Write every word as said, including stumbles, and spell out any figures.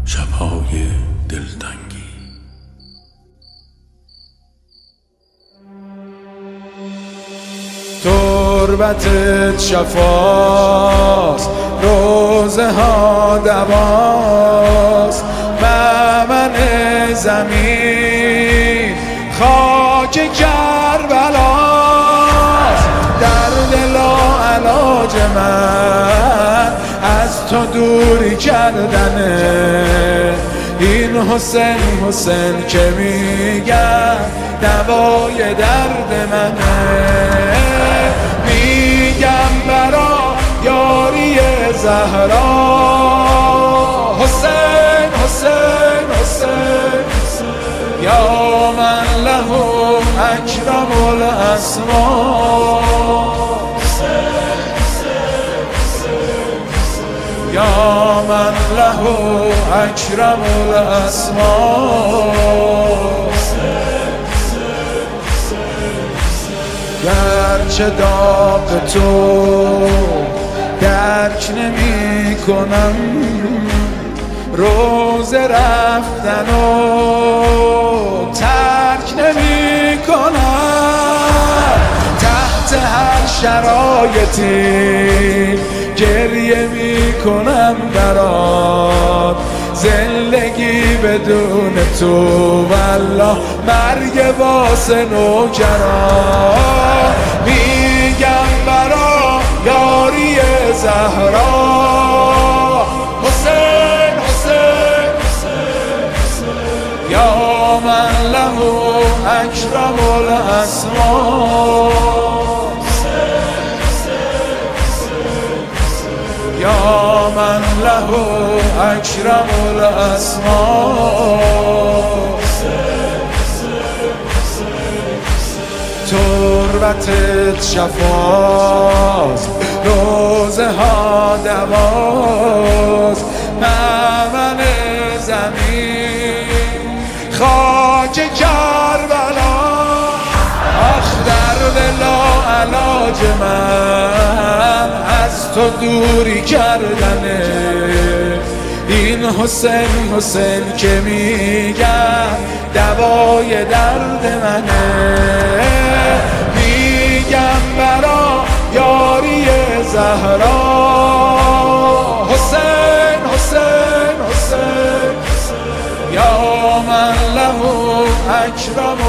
شب‌های دلتنگی. تربتت شفاست، روزه ها دواست، ممن زمین خاک کربلاست. درد لاعلاج من از تو دوری کردنه، این حسین حسین که میگن دوای درد منه. میگم برا یاری زهرا، حسین حسین حسین یا من له اکرم الاسما، یا من له اکرم الاسما. گرچه داغ تو درک نمی کنم، روز رفتن و ترک نمی کنم. تحت هر شرایطی گریه می کنم برات، زندگی بدون تو والله مرگ واسه نوکران. میگم برا یاری زهرا، حسین حسین یا من له اکرم الاسما، یا من له اکرم الاسما. تربتت شفاست، روزه ها دواست، ممن زمین خاک کربلا. آخ درد لاعلاج من از تو دوری کردنه، این حسین حسین که میگن دوای درد منه. میگم برا یاری زهرا، حسین حسین حسین یا من له اکرم